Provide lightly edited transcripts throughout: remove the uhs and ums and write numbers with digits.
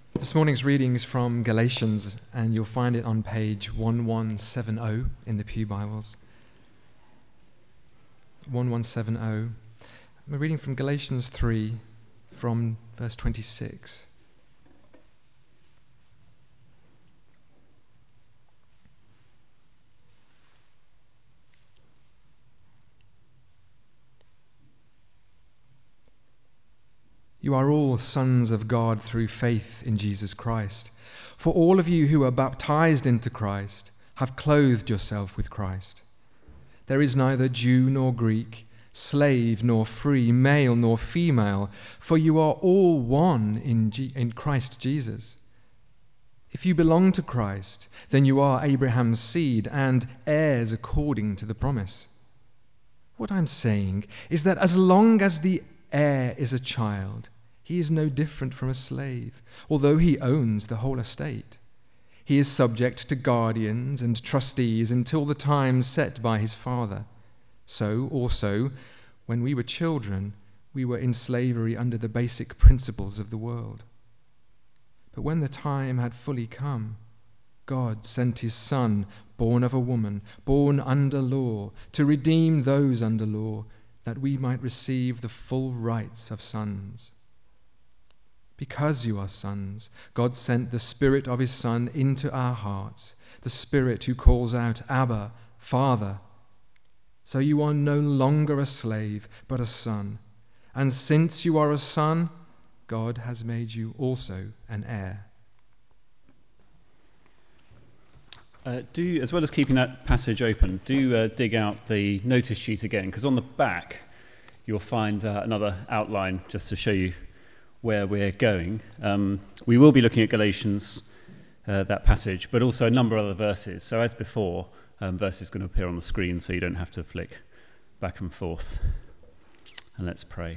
This morning's reading is from Galatians, and you'll find it on page 1170 in the Pew Bibles. 1170. We're reading from Galatians 3, from verse 26. You are all sons of God through faith in Jesus Christ. For all of you who are baptized into Christ have clothed yourself with Christ. There is neither Jew nor Greek, slave nor free, male nor female, for you are all one in Christ Jesus. If you belong to Christ, then you are Abraham's seed and heirs according to the promise. What I'm saying is that as long as the heir is a child, he is no different from a slave, although he owns the whole estate. He is subject to guardians and trustees until the time set by his father. So also, when we were children, we were in slavery under the basic principles of the world. But when the time had fully come, God sent his Son, born of a woman, born under law, to redeem those under law, that we might receive the full rights of sons. Because you are sons, God sent the Spirit of his Son into our hearts, the Spirit who calls out, Abba, Father. So you are no longer a slave, but a son. And since you are a son, God has made you also an heir. As well as keeping that passage open, dig out the notice sheet again, because on the back you'll find another outline just to show you where we're going. We will be looking at Galatians, that passage, but also a number of other verses. So as before, verse is going to appear on the screen so you don't have to flick back and forth. And let's pray.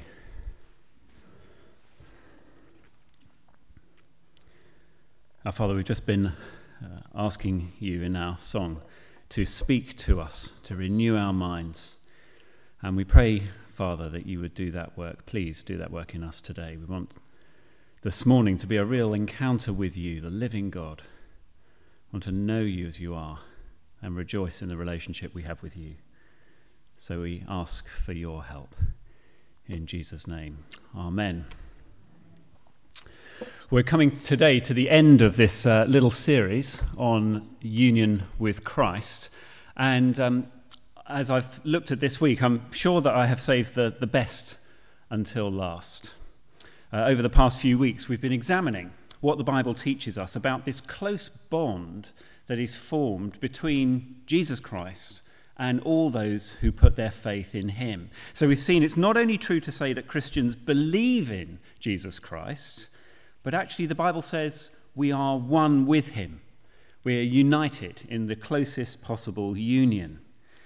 Our Father, we've just been asking you in our song to speak to us, to renew our minds. And we pray, Father, that you would do that work. Please do that work in us today. We want this morning to be a real encounter with you, the living God. We want to know you as you are and rejoice in the relationship we have with you. So we ask for your help. In Jesus' name, amen. We're coming today to the end of this little series on union with Christ. And as I've looked at this week, I'm sure that I have saved the best until last. Over the past few weeks, we've been examining what the Bible teaches us about this close bond that is formed between Jesus Christ and all those who put their faith in him. So we've seen it's not only true to say that Christians believe in Jesus Christ, but actually the Bible says we are one with him. We are united in the closest possible union.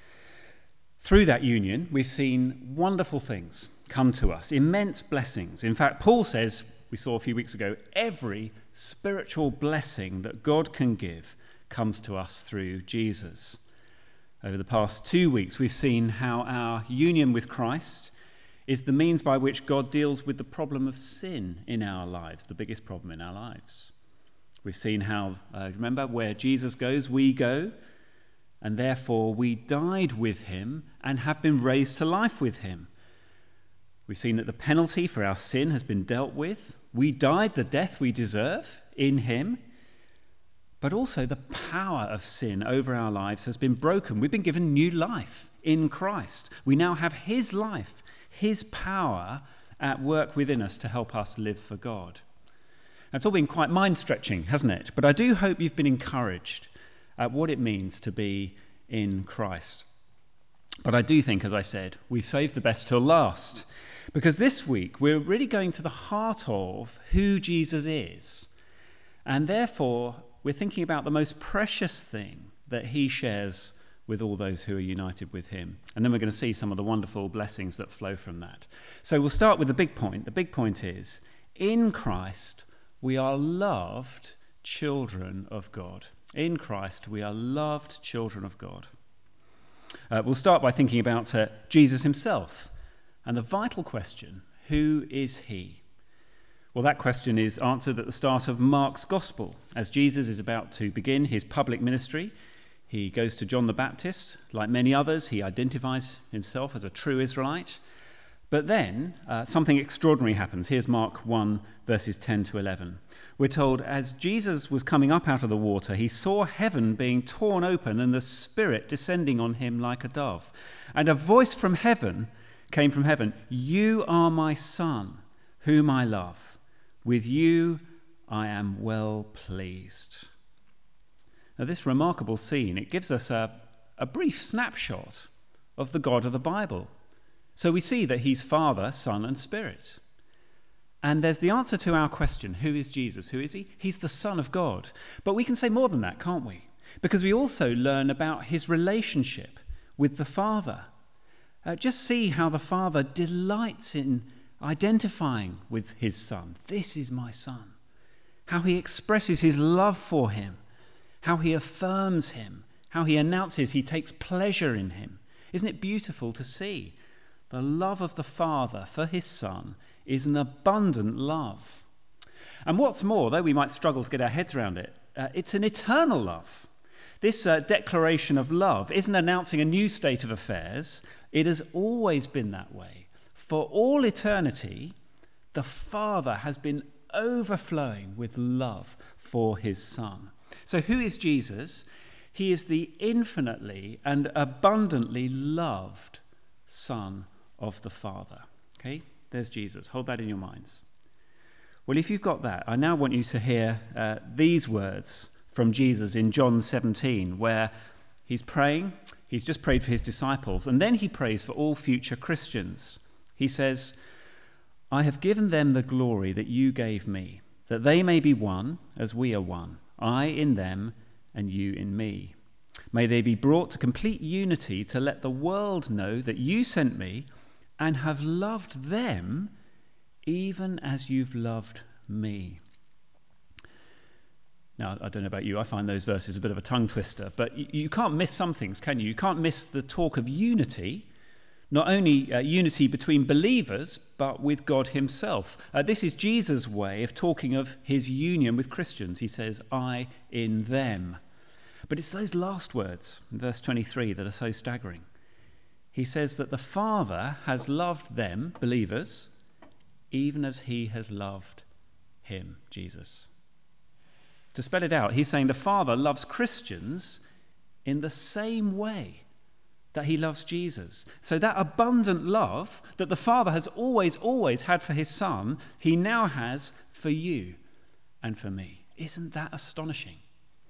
Through that union, we've seen wonderful things come to us, immense blessings. In fact, Paul says, we saw a few weeks ago, every spiritual blessing that God can give comes to us through Jesus. Over the past 2 weeks, we've seen how our union with Christ is the means by which God deals with the problem of sin in our lives, the biggest problem in our lives. We've seen how, remember, where Jesus goes, we go, and therefore we died with him and have been raised to life with him. We've seen that the penalty for our sin has been dealt with. We died the death we deserve in him, but also the power of sin over our lives has been broken. We've been given new life in Christ. We now have his life, his power at work within us to help us live for God. It's all been quite mind-stretching, hasn't it? But I do hope you've been encouraged at what it means to be in Christ. But I do think, as I said, we've saved the best till last. Because this week we're really going to the heart of who Jesus is. And therefore we're thinking about the most precious thing that he shares with all those who are united with him. And then we're going to see some of the wonderful blessings that flow from that. So we'll start with the big point. The big point is, in Christ, we are loved children of God. In Christ, we are loved children of God. We'll start by thinking about Jesus himself and the vital question, who is he? Well, that question is answered at the start of Mark's Gospel. As Jesus is about to begin his public ministry, he goes to John the Baptist. Like many others, he identifies himself as a true Israelite. But then something extraordinary happens. Here's Mark 1, verses 10 to 11. We're told, as Jesus was coming up out of the water, he saw heaven being torn open and the Spirit descending on him like a dove. And a voice from heaven came from heaven. "You are my Son, whom I love. With you I am well pleased." Now, this remarkable scene, it gives us a brief snapshot of the God of the Bible. So we see that he's Father, Son, and Spirit. And there's the answer to our question, who is Jesus? Who is he? He's the Son of God. But we can say more than that, can't we? Because we also learn about his relationship with the Father. Just see how the Father delights in identifying with his Son. This is my Son. How he expresses his love for him. How he affirms him. How he announces he takes pleasure in him. Isn't it beautiful to see? The love of the Father for his Son is an abundant love. And what's more, though we might struggle to get our heads around it, it's an eternal love. This declaration of love isn't announcing a new state of affairs. It has always been that way. For all eternity, the Father has been overflowing with love for his Son. So who is Jesus? He is the infinitely and abundantly loved Son of the Father. Okay, there's Jesus. Hold that in your minds. Well, if you've got that, I now want you to hear these words from Jesus in John 17, where he's praying. He's just prayed for his disciples, and then he prays for all future Christians. He says, "I have given them the glory that you gave me, that they may be one as we are one, I in them and you in me. May they be brought to complete unity to let the world know that you sent me and have loved them even as you've loved me." Now, I don't know about you, I find those verses a bit of a tongue twister, but you can't miss some things, can you? You can't miss the talk of unity, not only unity between believers, but with God himself. This is Jesus' way of talking of his union with Christians. He says, "I in them." But it's those last words, in verse 23, that are so staggering. He says that the Father has loved them, believers, even as he has loved him, Jesus. To spell it out, he's saying the Father loves Christians in the same way that he loves Jesus. So that abundant love that the Father has always had for his Son, he now has for you and for me. Isn't that astonishing?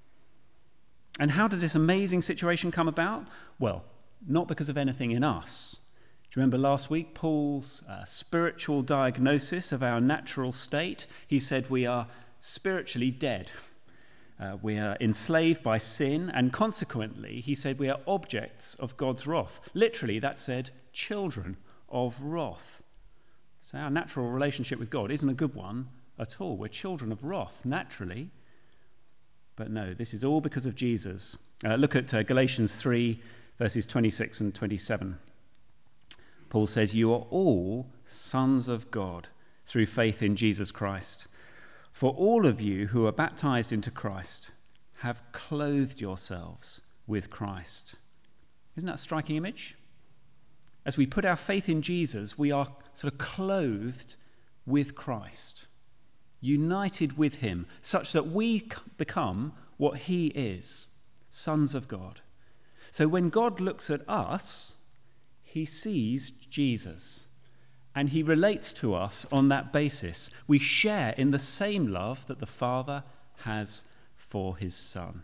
And how does this amazing situation come about? Well, not because of anything in us. Do you remember last week Paul's spiritual diagnosis of our natural state? He said we are spiritually dead. We are enslaved by sin, and consequently, he said we are objects of God's wrath. Literally, that said, children of wrath. So our natural relationship with God isn't a good one at all. We're children of wrath, naturally. But no, this is all because of Jesus. Look at Galatians 3, verses 26 and 27. Paul says, "You are all sons of God through faith in Jesus Christ. For all of you who are baptized into Christ have clothed yourselves with Christ." Isn't that a striking image? As we put our faith in Jesus, we are sort of clothed with Christ, united with him, such that we become what he is, sons of God. So when God looks at us, he sees Jesus. And he relates to us on that basis. We share in the same love that the Father has for his Son.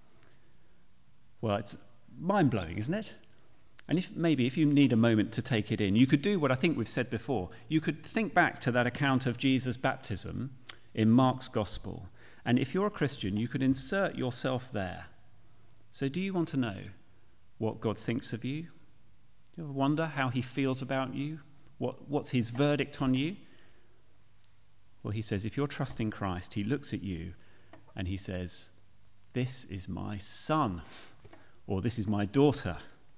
Well, it's mind-blowing, isn't it? And if you need a moment to take it in, you could do what I think we've said before. You could think back to that account of Jesus' baptism in Mark's Gospel. And if you're a Christian, you could insert yourself there. So do you want to know what God thinks of you? Do you ever wonder how he feels about you? What's his verdict on you? Well, he says, if you're trusting Christ, he looks at you and he says, "This is my son," or "This is my daughter,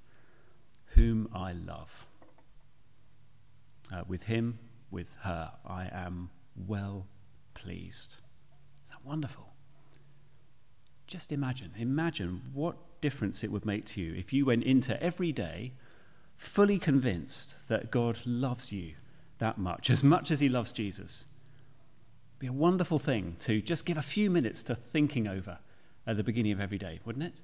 whom I love. With him, with her, I am well pleased. Is that wonderful? Just imagine what difference it would make to you if you went into every day fully convinced that God loves you that much as he loves Jesus. It'd be a wonderful thing to just give a few minutes to thinking over at the beginning of every day, wouldn't it?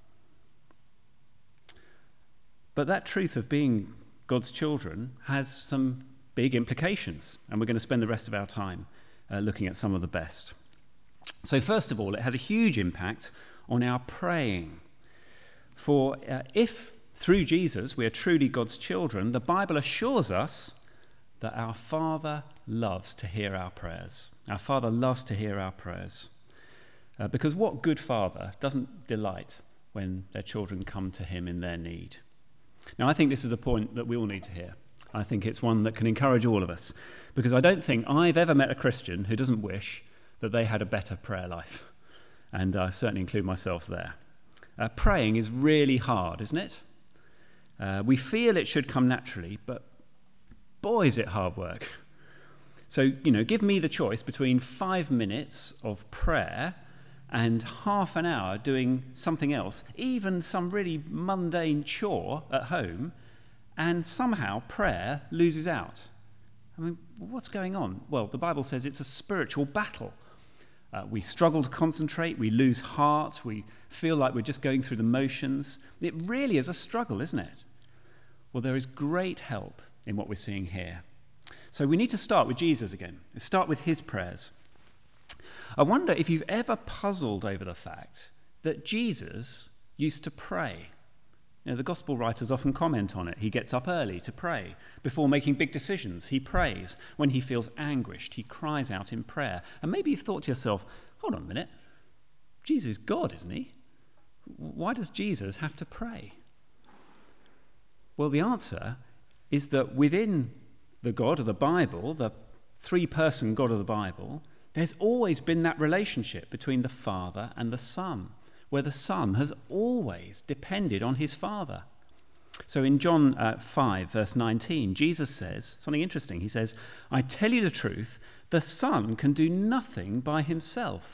But that truth of being God's children has some big implications, and we're going to spend the rest of our time looking at some of the best. So first of all, it has a huge impact on our praying. For if through Jesus we are truly God's children, the Bible assures us that our Father loves to hear our prayers. Our Father loves to hear our prayers. Because what good father doesn't delight when their children come to him in their need? Now, I think this is a point that we all need to hear. I think it's one that can encourage all of us, because I don't think I've ever met a Christian who doesn't wish that they had a better prayer life. And I certainly include myself there. Praying is really hard, isn't it? We feel it should come naturally, but boy, is it hard work. So, give me the choice between 5 minutes of prayer and half an hour doing something else, even some really mundane chore at home, and somehow prayer loses out. I mean, what's going on? Well, the Bible says it's a spiritual battle. We struggle to concentrate, we lose heart, we feel like we're just going through the motions. It really is a struggle, isn't it? Well, there is great help in what we're seeing here. So we need to start with Jesus again. Start with his prayers. I wonder if you've ever puzzled over the fact that Jesus used to pray. The gospel writers often comment on it. He gets up early to pray. Before making big decisions, he prays. When he feels anguished, he cries out in prayer. And maybe you've thought to yourself, hold on a minute, Jesus is God, isn't he? Why does Jesus have to pray? Well, the answer is that within the God of the Bible, the three-person God of the Bible, there's always been that relationship between the Father and the Son, where the Son has always depended on his Father. So in John 5, verse 19, Jesus says something interesting. He says, I tell you the truth, the Son can do nothing by himself.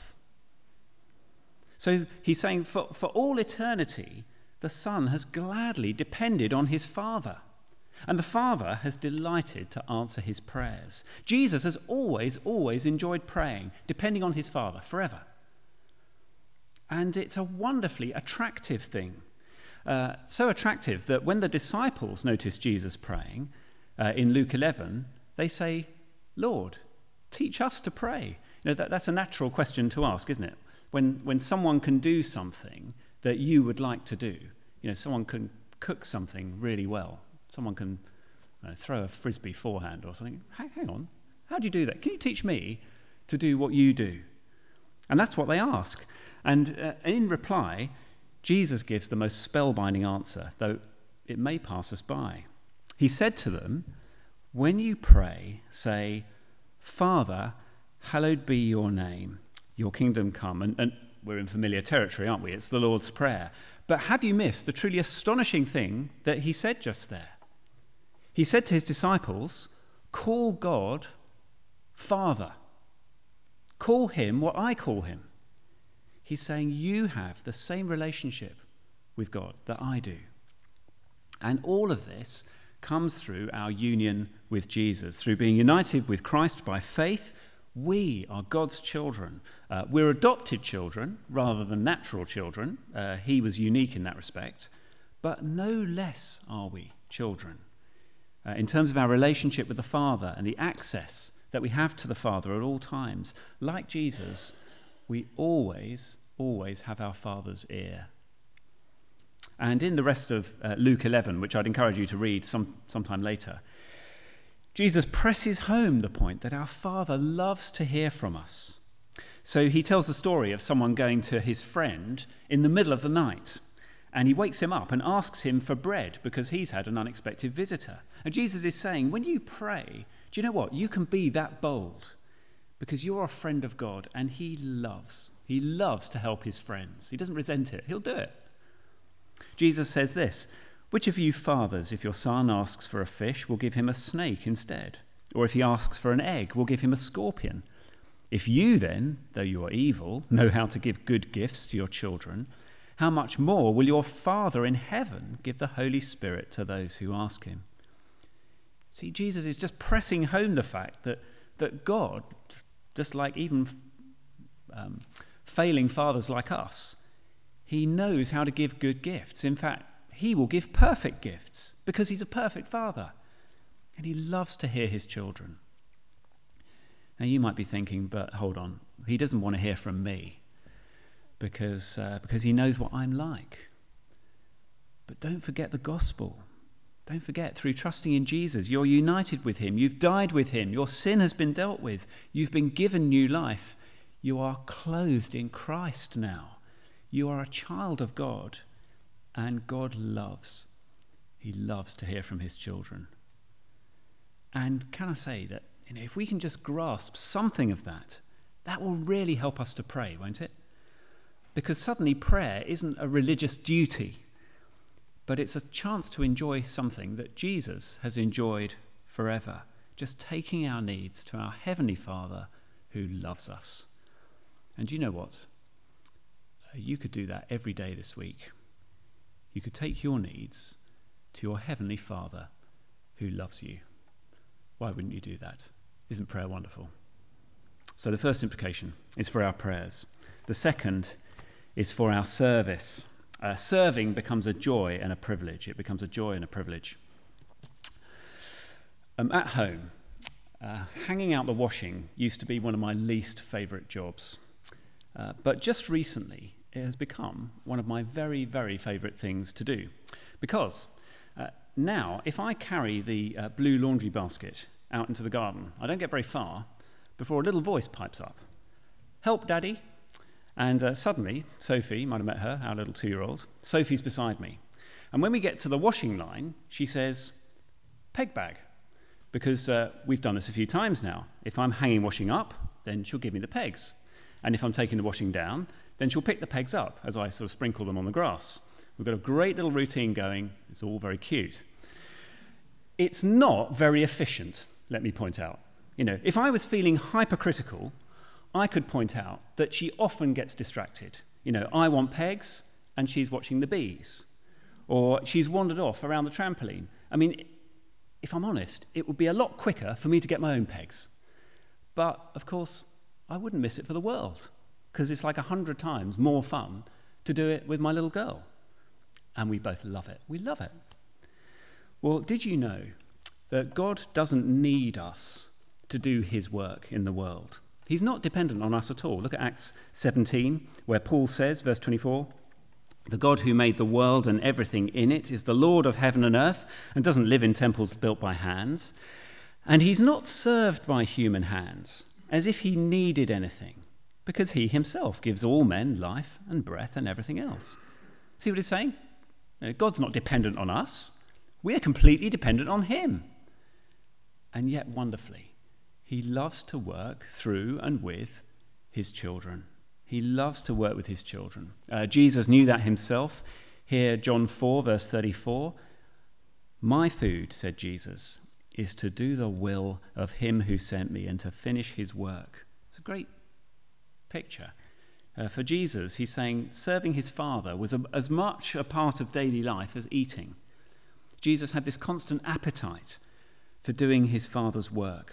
So he's saying for all eternity, the Son has gladly depended on his Father. And the Father has delighted to answer his prayers. Jesus has always enjoyed praying, depending on his Father, forever. And it's a wonderfully attractive thing. So attractive that when the disciples notice Jesus praying, in Luke 11, they say, Lord, teach us to pray. That's a natural question to ask, isn't it? When someone can do something that you would like to do, someone can cook something really well. Someone can throw a frisbee forehand or something. Hang on, how do you do that? Can you teach me to do what you do? And that's what they ask. And in reply, Jesus gives the most spellbinding answer, though it may pass us by. He said to them, when you pray, say, Father, hallowed be your name, your kingdom come. And we're in familiar territory, aren't we? It's the Lord's Prayer. But have you missed the truly astonishing thing that he said just there? He said to his disciples, call God Father. Call him what I call him. He's saying you have the same relationship with God that I do. And all of this comes through our union with Jesus. Through being united with Christ by faith, we are God's children. We're adopted children rather than natural children. He was unique in that respect. But no less are we children. In terms of our relationship with the Father and the access that we have to the Father at all times, like Jesus, we always have our Father's ear. And in the rest of Luke 11, which I'd encourage you to read sometime later, Jesus presses home the point that our Father loves to hear from us. So he tells the story of someone going to his friend in the middle of the night. And he wakes him up and asks him for bread because he's had an unexpected visitor. And Jesus is saying, when you pray, do you know what? You can be that bold because you're a friend of God and he loves to help his friends. He doesn't resent it. He'll do it. Jesus says this, which of you fathers, if your son asks for a fish, will give him a snake instead? Or if he asks for an egg, we'll give him a scorpion. If you then, though you are evil, know how to give good gifts to your children, how much more will your Father in heaven give the Holy Spirit to those who ask him? See, Jesus is just pressing home the fact that God, just like even failing fathers like us, he knows how to give good gifts. In fact, he will give perfect gifts because he's a perfect father. And he loves to hear his children. Now you might be thinking, but hold on, he doesn't want to hear from me because he knows what I'm like. But don't forget the gospel. Don't forget, through trusting in Jesus, you're united with him. You've died with him. Your sin has been dealt with. You've been given new life. You are clothed in Christ now. You are a child of God, and God loves. He loves to hear from his children. And can I say that, if we can just grasp something of that, that will really help us to pray, won't it? Because suddenly prayer isn't a religious duty, but it's a chance to enjoy something that Jesus has enjoyed forever, just taking our needs to our Heavenly Father who loves us. And you know what? You could do that every day this week. You could take your needs to your Heavenly Father who loves you. Why wouldn't you do that? Isn't prayer wonderful? So the first implication is for our prayers. The second is for our service. Serving becomes a joy and a privilege. It becomes a joy and a privilege. At home, hanging out the washing used to be one of my least favourite jobs. But just recently, it has become one of my very, very favourite things to do. Because now, if I carry the blue laundry basket out into the garden, I don't get very far before a little voice pipes up. "Help, Daddy." And suddenly, Sophie, you might have met her, our little 2-year-old, Sophie's beside me. And when we get to the washing line, she says, "Peg bag." Because we've done this a few times now. If I'm hanging washing up, then she'll give me the pegs. And if I'm taking the washing down, then she'll pick the pegs up as I sort of sprinkle them on the grass. We've got a great little routine going. It's all very cute. It's not very efficient, let me point out. If I was feeling hypercritical, I could point out that she often gets distracted. I want pegs and she's watching the bees. Or she's wandered off around the trampoline. If I'm honest, it would be a lot quicker for me to get my own pegs. But, of course, I wouldn't miss it for the world, because it's like 100 times more fun to do it with my little girl. And we both love it. We love it. Well, did you know that God doesn't need us to do his work in the world? He's not dependent on us at all. Look at Acts 17, where Paul says, verse 24, "The God who made the world and everything in it is the Lord of heaven and earth and doesn't live in temples built by hands. And he's not served by human hands as if he needed anything, because he himself gives all men life and breath and everything else." See what he's saying? God's not dependent on us. We're completely dependent on him. And yet, wonderfully, he loves to work through and with his children. He loves to work with his children. Jesus knew that himself. Here, John 4, verse 34. "My food," said Jesus, "is to do the will of him who sent me and to finish his work." It's a great picture. For Jesus, he's saying serving his Father was as much a part of daily life as eating. Jesus had this constant appetite for doing his Father's work.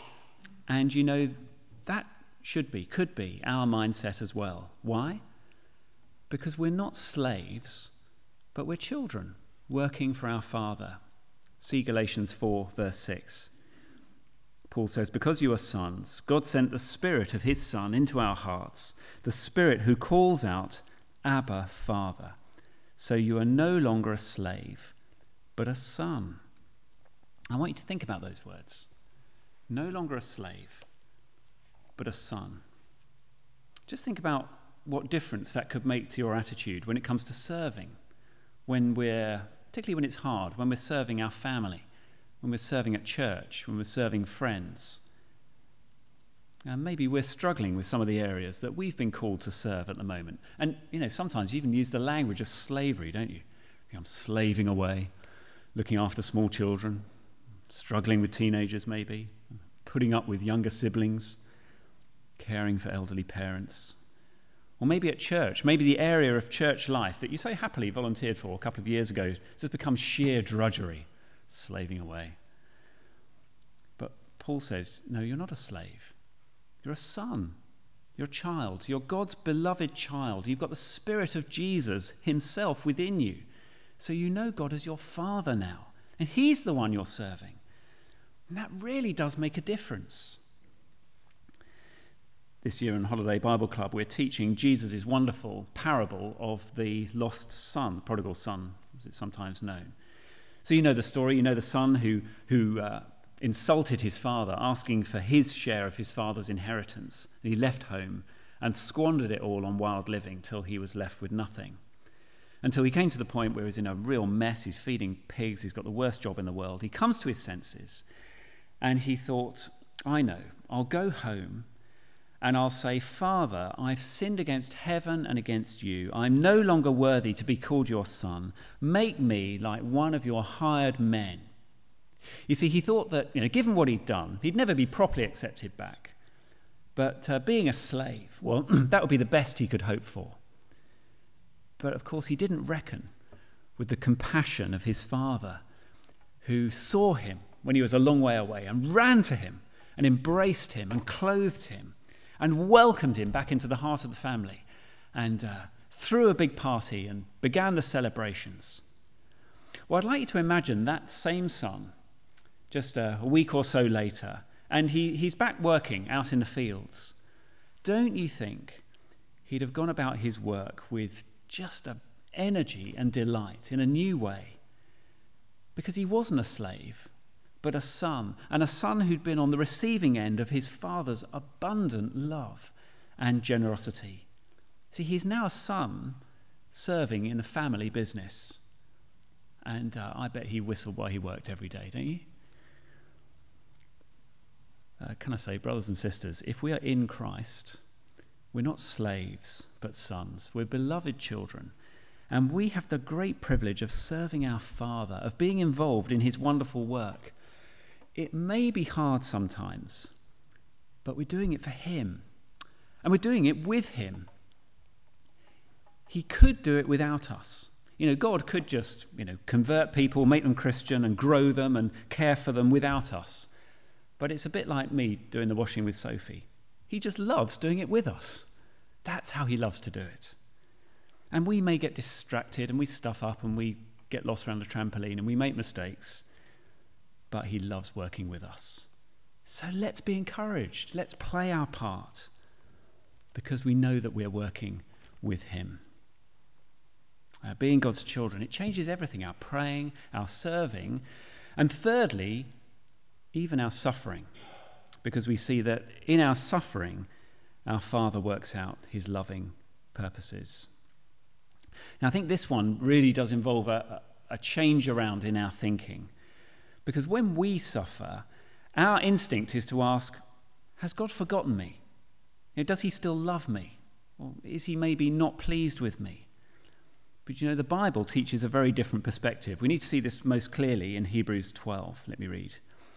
And that could be our mindset as well. Why? Because we're not slaves, but we're children working for our Father. See Galatians 4, verse 6. Paul says, "Because you are sons, God sent the Spirit of his Son into our hearts, the Spirit who calls out, 'Abba, Father.' So you are no longer a slave, but a son." I want you to think about those words. No longer a slave, but a son. Just think about what difference that could make to your attitude when it comes to serving, particularly when it's hard, when we're serving our family, when we're serving at church, when we're serving friends. And maybe we're struggling with some of the areas that we've been called to serve at the moment. And, sometimes you even use the language of slavery, don't you? I'm slaving away, looking after small children, struggling with teenagers maybe, putting up with younger siblings, caring for elderly parents. Or maybe at church, maybe the area of church life that you so happily volunteered for a couple of years ago has just become sheer drudgery, slaving away. But Paul says, no, you're not a slave. You're a son. You're a child. You're God's beloved child. You've got the Spirit of Jesus himself within you. So you know God as your Father now. And he's the one you're serving. And that really does make a difference. This year in Holiday Bible Club, we're teaching Jesus' wonderful parable of the lost son, prodigal son, as it's sometimes known. So you know the story. You know the son who insulted his father, asking for his share of his father's inheritance. And he left home and squandered it all on wild living till he was left with nothing. Until he came to the point where he's in a real mess. He's feeding pigs. He's got the worst job in the world. He comes to his senses and he thought, I know, I'll go home and I'll say, Father, I've sinned against heaven and against you. I'm no longer worthy to be called your son. Make me like one of your hired men. You see, he thought that, given what he'd done, he'd never be properly accepted back. But being a slave, well, that would be the best he could hope for. But of course, he didn't reckon with the compassion of his father, who saw him when he was a long way away and ran to him and embraced him and clothed him and welcomed him back into the heart of the family and threw a big party and began the celebrations. Well, I'd like you to imagine that same son just a week or so later, and he's back working out in the fields. Don't you think he'd have gone about his work with just an energy and delight in a new way? Because he wasn't a slave, but a son, and a son who'd been on the receiving end of his father's abundant love and generosity. See, he's now a son serving in the family business. And I bet he whistled while he worked every day, don't you? Can I say, brothers and sisters, if we are in Christ, we're not slaves, but sons. We're beloved children. And we have the great privilege of serving our Father, of being involved in his wonderful work. It may be hard sometimes, but we're doing it for him. And we're doing it with him. He could do it without us. God could just, convert people, make them Christian and grow them and care for them without us. But it's a bit like me doing the washing with Sophie. He just loves doing it with us. That's how he loves to do it. And we may get distracted and we stuff up and we get lost around the trampoline and we make mistakes. But he loves working with us. So let's be encouraged. Let's play our part because we know that we're working with him. Being God's children, it changes everything. Our praying, our serving, and thirdly, even our suffering. Because we see that in our suffering, our Father works out his loving purposes. Now, I think this one really does involve a change around in our thinking. Because when we suffer, our instinct is to ask, has God forgotten me? Does he still love me? Or is he maybe not pleased with me? But the Bible teaches a very different perspective. We need to see this most clearly in Hebrews 12. Let me read.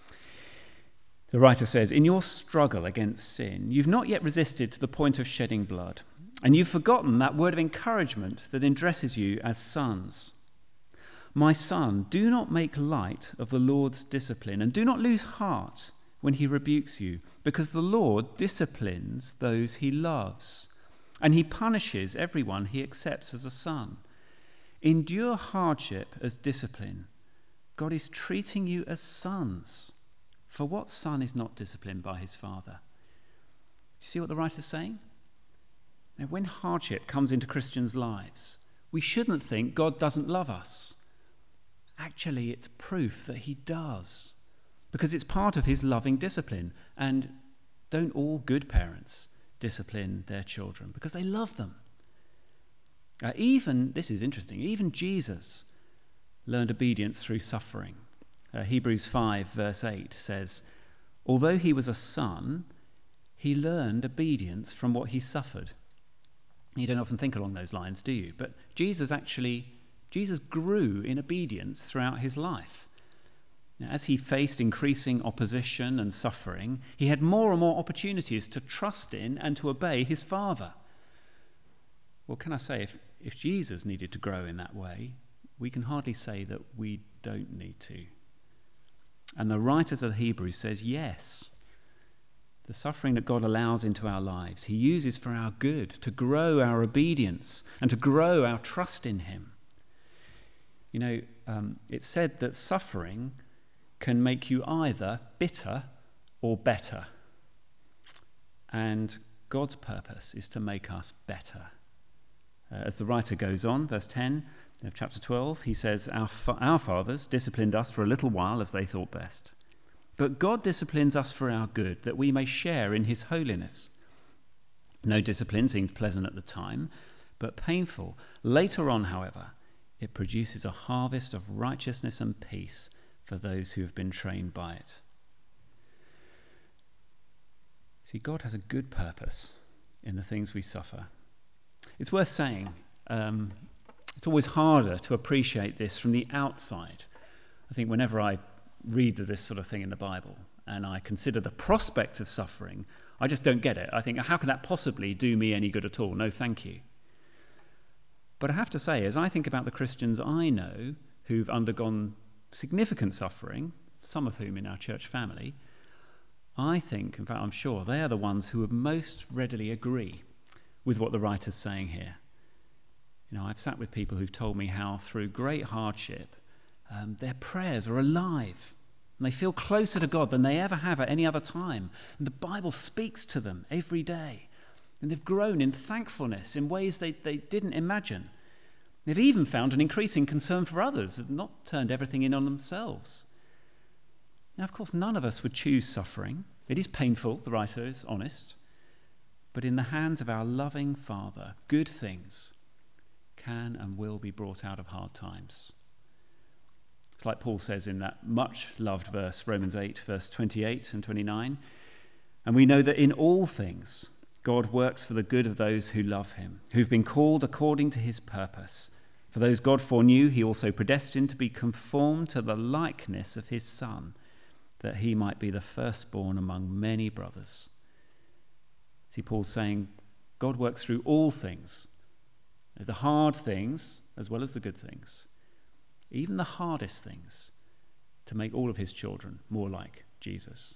The writer says, in your struggle against sin, you've not yet resisted to the point of shedding blood, and you've forgotten that word of encouragement that addresses you as sons. My son, do not make light of the Lord's discipline, and do not lose heart when he rebukes you, because the Lord disciplines those he loves, and he punishes everyone he accepts as a son. Endure hardship as discipline. God is treating you as sons. For what son is not disciplined by his father? Do you see what the writer's saying? Now, when hardship comes into Christians' lives, we shouldn't think God doesn't love us. Actually, it's proof that he does, because it's part of his loving discipline. And don't all good parents discipline their children? Because they love them. This is interesting, even Jesus learned obedience through suffering. Hebrews 5 verse 8 says, although he was a son, he learned obedience from what he suffered. You don't often think along those lines, do you? But Jesus grew in obedience throughout his life. Now, as he faced increasing opposition and suffering, he had more and more opportunities to trust in and to obey his Father. Well, can I say, if Jesus needed to grow in that way, we can hardly say that we don't need to. And the writers of Hebrews says, yes, the suffering that God allows into our lives, he uses for our good, to grow our obedience and to grow our trust in him. You know, it's said that suffering can make you either bitter or better. And God's purpose is to make us better. As the writer goes on, verse 10 of chapter 12, he says, Our fathers disciplined us for a little while as they thought best. But God disciplines us for our good, that we may share in his holiness. No discipline seemed pleasant at the time, but painful. Later on, however, it produces a harvest of righteousness and peace for those who have been trained by it. See, God has a good purpose in the things we suffer. It's worth saying, it's always harder to appreciate this from the outside. I think whenever I read this sort of thing in the Bible and I consider the prospect of suffering, I just don't get it. I think, how can that possibly do me any good at all? No, thank you. But I have to say, as I think about the Christians I know who've undergone significant suffering, some of whom in our church family, I think, in fact I'm sure, they are the ones who would most readily agree with what the writer's saying here. You know, I've sat with people who've told me how through great hardship, their prayers are alive and they feel closer to God than they ever have at any other time. And the Bible speaks to them every day. And they've grown in thankfulness in ways they didn't imagine. They've even found an increasing concern for others and not turned everything in on themselves. Now, of course, none of us would choose suffering. It is painful, the writer is honest. But in the hands of our loving Father, good things can and will be brought out of hard times. It's like Paul says in that much loved verse, Romans 8, verse 28 and 29. And we know that in all things, God works for the good of those who love him, who've been called according to his purpose. For those God foreknew, he also predestined to be conformed to the likeness of his Son, that he might be the firstborn among many brothers. See, Paul's saying God works through all things, the hard things as well as the good things, even the hardest things, to make all of his children more like Jesus.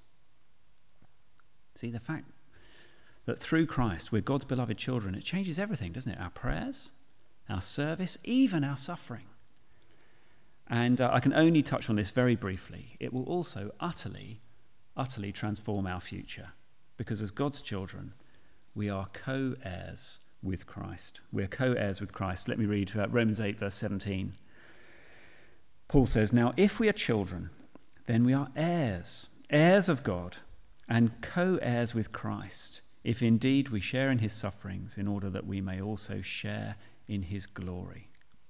See, the fact that through Christ we're God's beloved children, it changes everything, doesn't it? Our prayers, our service, even our suffering. And I can only touch on this very briefly. It will also utterly transform our future, because as God's children, we are co-heirs with Christ. We're co-heirs with Christ. Let me read Romans 8, verse 17. Paul says, Now if we are children, then we are heirs, heirs of God, and co-heirs with Christ, if indeed we share in his sufferings, in order that we may also share in his glory.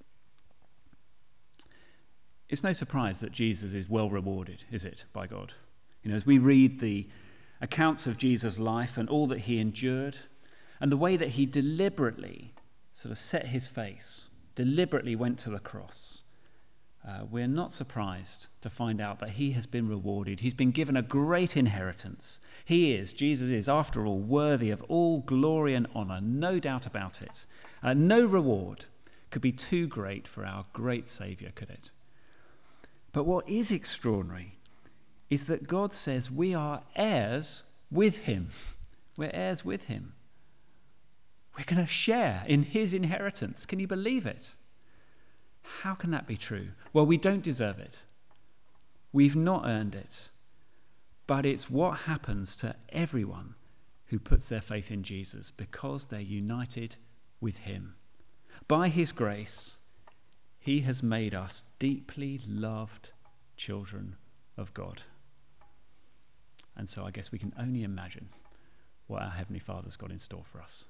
It's no surprise that Jesus is well rewarded, is it, by God? You know, as we read the accounts of Jesus' life and all that he endured, and the way that he deliberately sort of set his face, deliberately went to the cross, we're not surprised to find out that he has been rewarded. He's been given a great inheritance. Jesus is, after all, worthy of all glory and honour, no doubt about it. No reward could be too great for our great Saviour, could it? But what is extraordinary is that God says we are heirs with him. We're heirs with him. We're going to share in his inheritance. Can you believe it? How can that be true? Well, we don't deserve it. We've not earned it. But it's what happens to everyone who puts their faith in Jesus, because they're united with him. By his grace, he has made us deeply loved children of God. And so I guess we can only imagine what our Heavenly Father's got in store for us.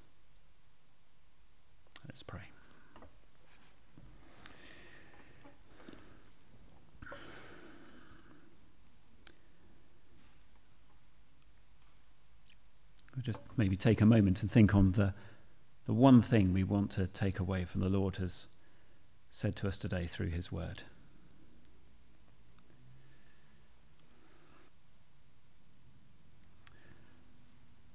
Let's pray. We'll just maybe take a moment and think on the one thing we want to take away from the Lord has said to us today through his word.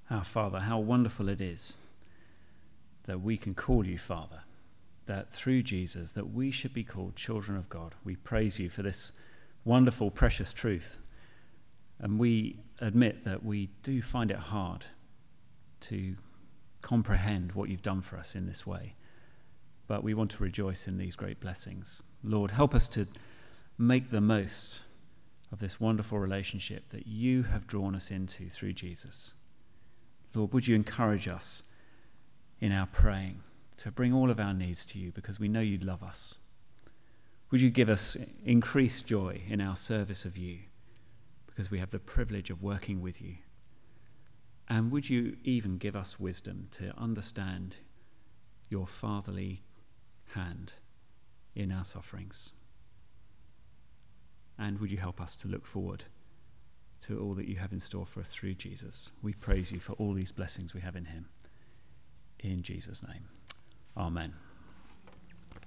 Our Father, how wonderful it is that we can call you Father, that through Jesus that we should be called children of God. We praise you for this wonderful, precious truth. And we admit that we do find it hard to comprehend what you've done for us in this way. But we want to rejoice in these great blessings. Lord, help us to make the most of this wonderful relationship that you have drawn us into through Jesus. Lord, would you encourage us in our praying to bring all of our needs to you, because we know you love us. Would you give us increased joy in our service of you, because we have the privilege of working with you. And would you even give us wisdom to understand your fatherly hand in our sufferings. And would you help us to look forward to all that you have in store for us through Jesus. We praise you for all these blessings we have in him. In Jesus' name, amen.